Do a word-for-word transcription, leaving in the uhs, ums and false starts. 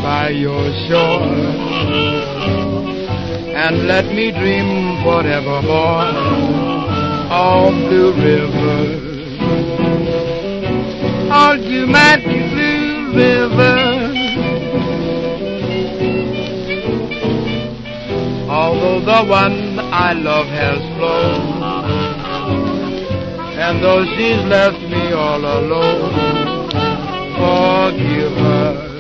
by your shore, and let me dream forevermore of blue rivers. Oh, you might be blue rivers, although the one I love has flown, and though she's left me all alone, forgive her.